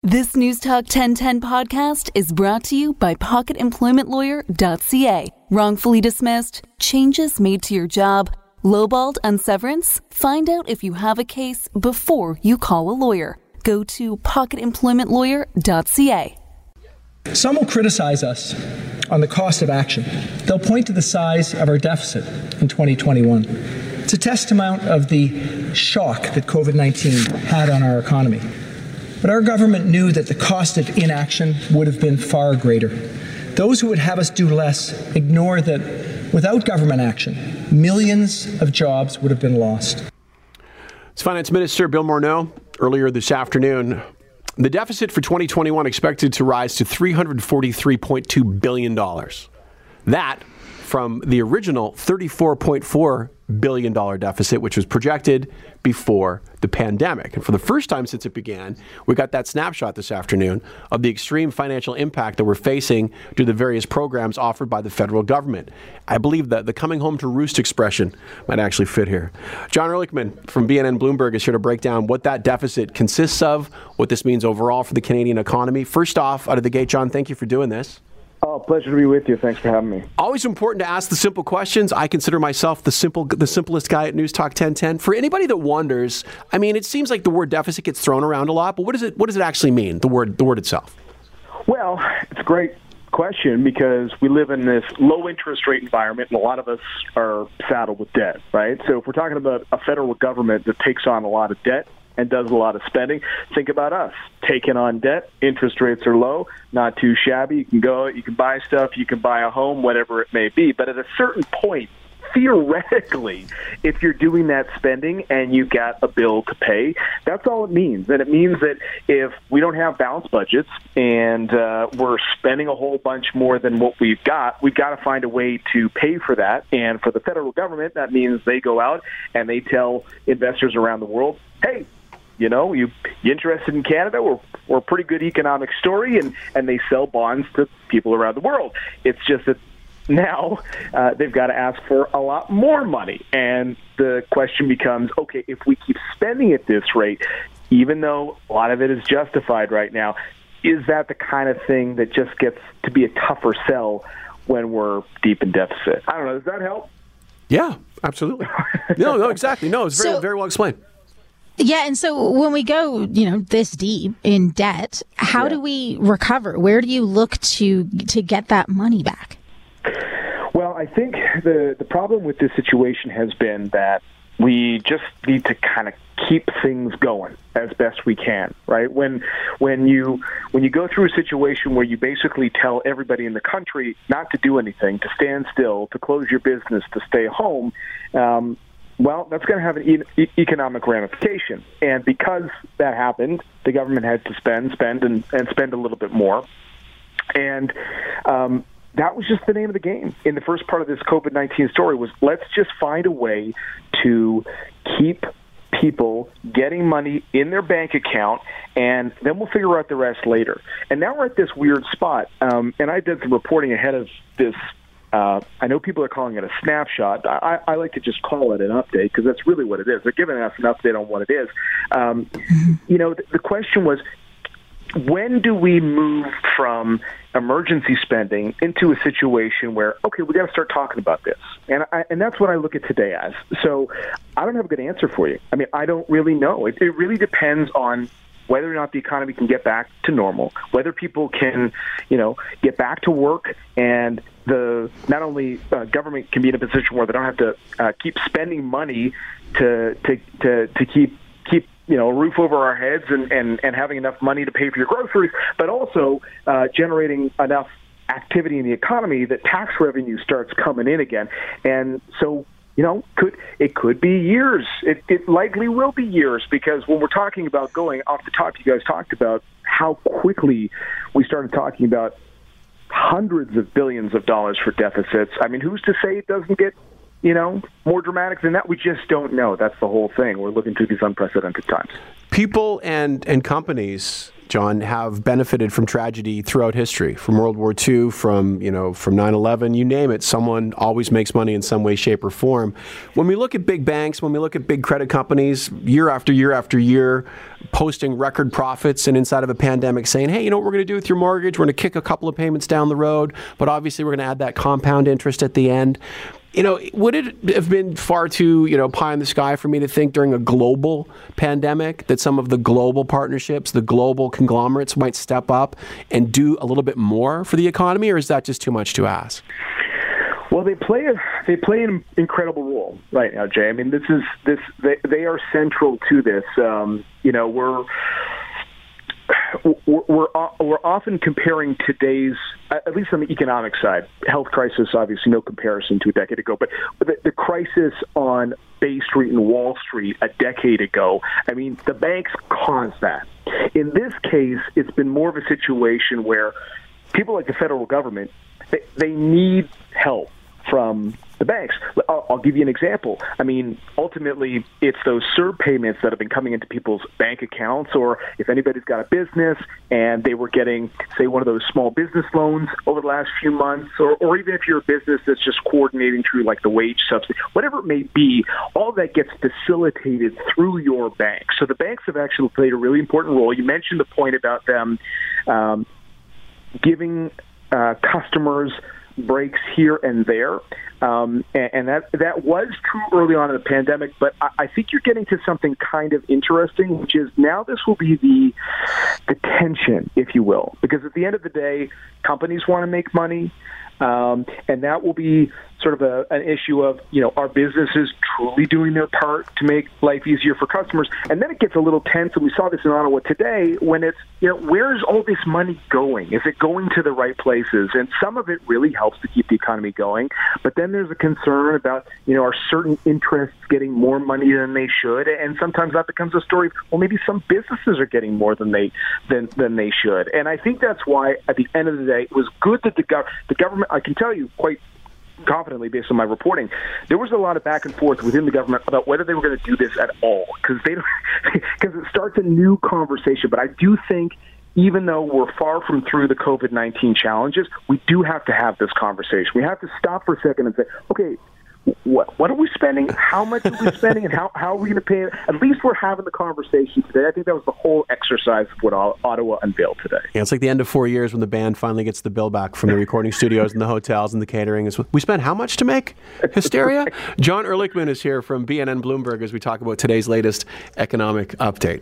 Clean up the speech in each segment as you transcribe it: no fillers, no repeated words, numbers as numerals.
This News Talk 1010 podcast is brought to you by PocketEmploymentLawyer.ca. Wrongfully dismissed? Changes made to your job? Lowballed on severance? Find out if you have a case before you call a lawyer. Go to PocketEmploymentLawyer.ca. Some will criticize us on the cost of action. They'll point to the size of our deficit in 2021. It's a testament of the shock that COVID-19 had on our economy. But our government knew that the cost of inaction would have been far greater. Those who would have us do less ignore that without government action, millions of jobs would have been lost. It's Finance Minister Bill Morneau earlier this afternoon. The deficit for 2021 expected to rise to $343.2 billion. That from the original $34.4 billion deficit, which was projected before the pandemic. And for the first time since it began, we got that snapshot this afternoon of the extreme financial impact that we're facing due to the various programs offered by the federal government. I believe that the coming home to roost expression might actually fit here. John Ehrlichman from BNN Bloomberg is here to break down what that deficit consists of, what this means overall for the Canadian economy. First off, out of the gate, John, thank you for doing this. Oh, pleasure to be with you. Thanks for having me. Always important to ask the simple questions. I consider myself the simplest guy at News Talk 1010. For anybody that wonders, I mean, it seems like the word deficit gets thrown around a lot, but what does it actually mean, the word itself? Well, it's a great question because we live in this low interest rate environment and a lot of us are saddled with debt, right? So if we're talking about a federal government that takes on a lot of debt and does a lot of spending, think about us taking on debt. Interest rates are low, not too shabby. You can go, you can buy stuff, you can buy a home, whatever it may be. But at a certain point, theoretically, if you're doing that spending and you've got a bill to pay, that's all it means. And it means that if we don't have balanced budgets and we're spending a whole bunch more than what we've got to find a way to pay for that. And for the federal government, that means they go out and they tell investors around the world, hey, you know, you interested in Canada? We're a pretty good economic story, and they sell bonds to people around the world. It's just that now they've got to ask for a lot more money. And the question becomes, okay, if we keep spending at this rate, even though a lot of it is justified right now, is that the kind of thing that just gets to be a tougher sell when we're deep in deficit? I don't know. Does that help? Yeah, absolutely. No, exactly. No, it's very well explained. Yeah, and so when we go, this deep in debt, how do we recover? Where do you look to get that money back? Well, I think the problem with this situation has been that we just need to kind of keep things going as best we can, right? When you go through a situation where you basically tell everybody in the country not to do anything, to stand still, to close your business, to stay home, well, that's going to have an economic ramification. And because that happened, the government had to spend a little bit more. And that was just the name of the game. In the first part of this COVID-19 story was, let's just find a way to keep people getting money in their bank account, and then we'll figure out the rest later. And now we're at this weird spot. And I did some reporting ahead of this. I know people are calling it a snapshot. I like to just call it an update because that's really what it is. They're giving us an update on what it is. The question was, when do we move from emergency spending into a situation where, okay, we got to start talking about this? And that's what I look at today as. So I don't have a good answer for you. I mean, I don't really know. It really depends on whether or not the economy can get back to normal, whether people can, get back to work, and not only government can be in a position where they don't have to keep spending money to keep a roof over our heads and having enough money to pay for your groceries, but also generating enough activity in the economy that tax revenue starts coming in again. And so, it could be years. It likely will be years, because when we're talking about going off the top, you guys talked about how quickly we started talking about hundreds of billions of dollars for deficits. I mean, who's to say it doesn't get more dramatic than that? We just don't know. That's the whole thing. We're living through these unprecedented times. People and companies, John, have benefited from tragedy throughout history, from World War II, from 9/11, you name it. Someone always makes money in some way, shape, or form. When we look at big banks, when we look at big credit companies, year after year after year, posting record profits and inside of a pandemic saying, hey, you know what we're going to do with your mortgage? We're going to kick a couple of payments down the road, but obviously we're going to add that compound interest at the end. Would it have been far too, pie in the sky for me to think during a global pandemic that some of the global partnerships, the global conglomerates might step up and do a little bit more for the economy, or is that just too much to ask? Well, they play an incredible role right now, Jay. I mean, they are central to this. We're often comparing today's, at least on the economic side, health crisis, obviously no comparison to a decade ago, but the crisis on Bay Street and Wall Street a decade ago, I mean, the banks caused that. In this case, it's been more of a situation where people like the federal government, they need help from the banks. I'll give you an example. I mean, ultimately, it's those CERB payments that have been coming into people's bank accounts, or if anybody's got a business and they were getting, say, one of those small business loans over the last few months, or even if you're a business that's just coordinating through like the wage subsidy, whatever it may be, all that gets facilitated through your bank. So the banks have actually played a really important role. You mentioned the point about them giving customers breaks here and there. And that was true early on in the pandemic, but I think you're getting to something kind of interesting, which is now this will be the tension, if you will, because at the end of the day, companies want to make money, and that will be sort of an issue of, are businesses truly doing their part to make life easier for customers? And then it gets a little tense, and we saw this in Ottawa today, when it's, where's all this money going? Is it going to the right places? And some of it really helps to keep the economy going, but then there's a concern about, are certain interests getting more money than they should? And sometimes that becomes a story of, well, maybe some businesses are getting more than they should. And I think that's why, at the end of the day, it was good that the government, I can tell you quite confidently based on my reporting, there was a lot of back and forth within the government about whether they were going to do this at all, because it starts a new conversation. But I do think, even though we're far from through the COVID-19 challenges, we do have to have this conversation. We have to stop for a second and say, okay, what are we spending? How much are we spending? And how are we going to pay it? At least we're having the conversation today. I think that was the whole exercise of what Ottawa unveiled today. Yeah, it's like the end of 4 years when the band finally gets the bill back from the recording studios and the hotels and the catering. We spent how much to make hysteria? John Ehrlichman is here from BNN Bloomberg as we talk about today's latest economic update.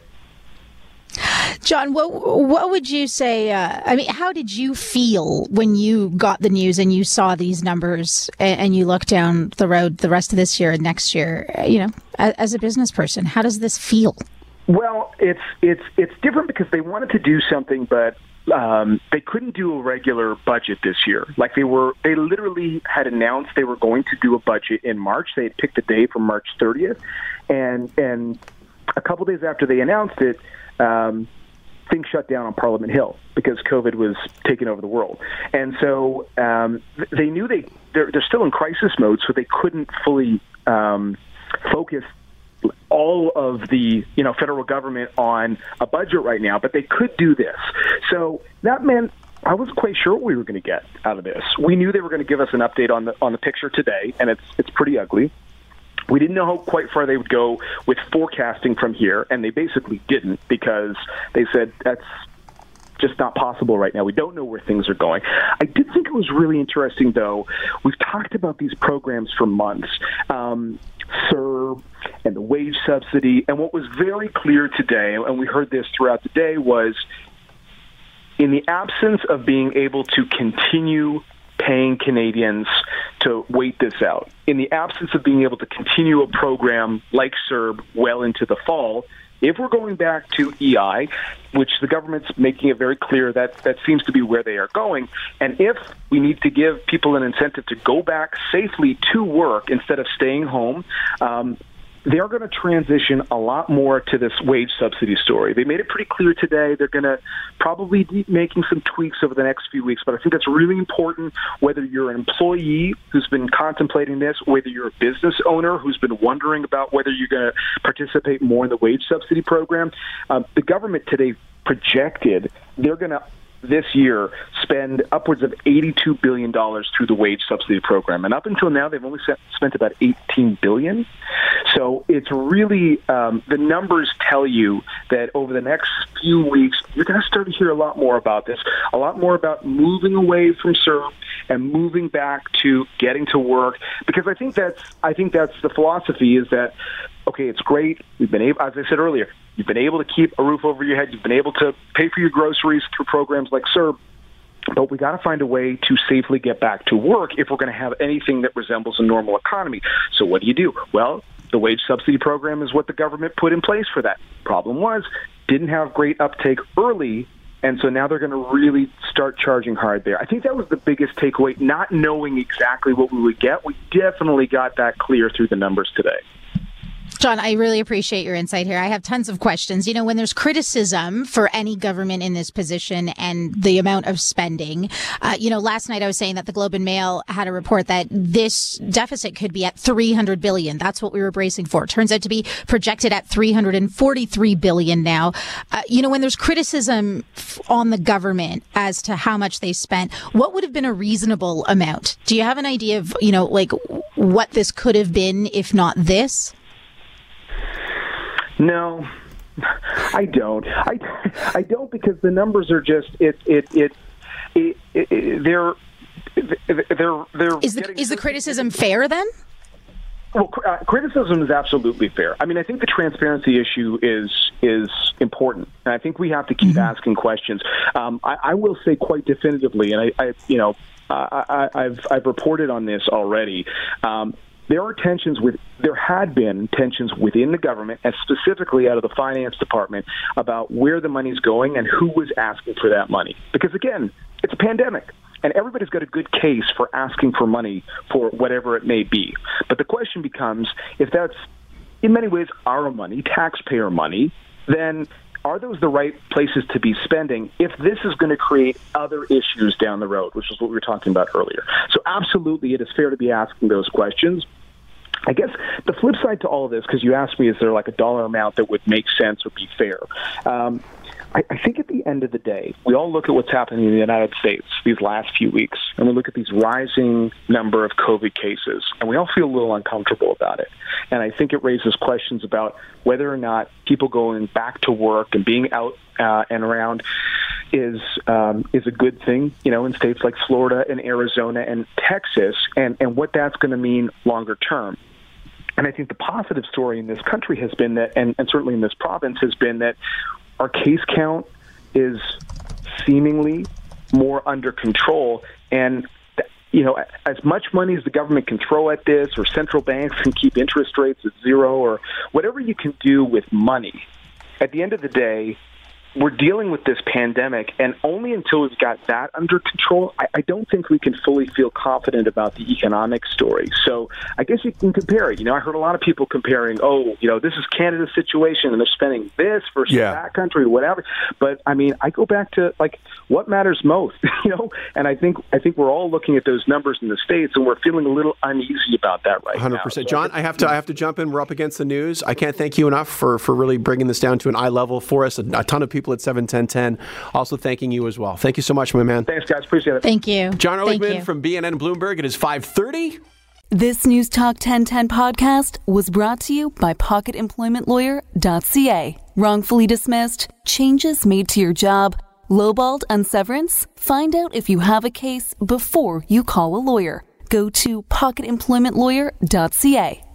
John, what would you say? How did you feel when you got the news and you saw these numbers and you look down the road the rest of this year and next year? As a business person, how does this feel? Well, it's different because they wanted to do something, but they couldn't do a regular budget this year. Like they literally had announced they were going to do a budget in March. They had picked a day for March 30th, and a couple days after they announced it, things shut down on Parliament Hill because COVID was taking over the world. And so they knew they're still in crisis mode, so they couldn't fully focus all of the federal government on a budget right now, but they could do this. So that meant I wasn't quite sure what we were going to get out of this. We knew they were going to give us an update on the picture today, and it's pretty ugly. We didn't know how quite far they would go with forecasting from here, and they basically didn't, because they said that's just not possible right now. We don't know where things are going. I did think it was really interesting, though. We've talked about these programs for months, CERB and the wage subsidy, and what was very clear today, and we heard this throughout the day, was in the absence of being able to continue paying Canadians to wait this out, in the absence of being able to continue a program like CERB well into the fall, if we're going back to EI, which the government's making it very clear that seems to be where they are going, and if we need to give people an incentive to go back safely to work instead of staying home, they're going to transition a lot more to this wage subsidy story. They made it pretty clear today. They're going to probably be making some tweaks over the next few weeks, but I think that's really important, whether you're an employee who's been contemplating this, whether you're a business owner who's been wondering about whether you're going to participate more in the wage subsidy program. The government today projected they're going to this year spend upwards of $82 billion through the wage subsidy program. And up until now, they've only spent about $18 billion. So it's really, the numbers tell you that over the next few weeks, you're going to start to hear a lot more about this, a lot more about moving away from CERB and moving back to getting to work. Because I think that's the philosophy, is that, okay, it's great. We've been able, as I said earlier, you've been able to keep a roof over your head. You've been able to pay for your groceries through programs like CERB. But we got to find a way to safely get back to work if we're going to have anything that resembles a normal economy. So what do? Well, the wage subsidy program is what the government put in place for that. Problem was, didn't have great uptake early, and so now they're going to really start charging hard there. I think that was the biggest takeaway, not knowing exactly what we would get. We definitely got that clear through the numbers today. John, I really appreciate your insight here. I have tons of questions. You know, when there's criticism for any government in this position and the amount of spending, last night I was saying that the Globe and Mail had a report that this deficit could be at $300 billion. That's what we were bracing for. It turns out to be projected at $343 billion now. When there's criticism on the government as to how much they spent, what would have been a reasonable amount? Do you have an idea of, what this could have been, if not this? No, I don't. I don't, because the numbers are just they're. Is the criticism fair then? Well, criticism is absolutely fair. I mean, I think the transparency issue is important, and I think we have to keep asking questions. I will say quite definitively, and I've reported on this already. There had been tensions within the government, and specifically out of the finance department, about where the money's going and who was asking for that money. Because again, it's a pandemic, and everybody's got a good case for asking for money for whatever it may be. But the question becomes, if that's in many ways our money, taxpayer money, then are those the right places to be spending if this is going to create other issues down the road, which is what we were talking about earlier? So absolutely, it is fair to be asking those questions. I guess the flip side to all of this, because you asked me, is there like a dollar amount that would make sense or be fair? I think at the end of the day, we all look at what's happening in the United States these last few weeks, and we look at these rising number of COVID cases, and we all feel a little uncomfortable about it. And I think it raises questions about whether or not people going back to work and being out and around is a good thing, in states like Florida and Arizona and Texas, and what that's going to mean longer term. And I think the positive story in this country has been that, and certainly in this province, has been that our case count is seemingly more under control. And, as much money as the government can throw at this, or central banks can keep interest rates at zero, or whatever you can do with money, at the end of the day, we're dealing with this pandemic, and only until we've got that under control, I don't think we can fully feel confident about the economic story. So I guess you can compare it. I heard a lot of people comparing, this is Canada's situation, and they're spending this versus that country, whatever. But, I mean, I go back to, what matters most, And I think we're all looking at those numbers in the States, and we're feeling a little uneasy about that right 100%. Now. 100%. So John, I have to jump in. We're up against the news. I can't thank you enough for really bringing this down to an eye level for us. A ton of people at 71010 also thanking you as well. Thank you so much, my man. Thanks, guys. Appreciate it. Thank you. John Ehrlichman from BNN and Bloomberg. It is 5:30. This News Talk 1010 podcast was brought to you by PocketEmploymentLawyer.ca. Wrongfully dismissed? Changes made to your job? Lowballed on severance? Find out if you have a case before you call a lawyer. Go to PocketEmploymentLawyer.ca.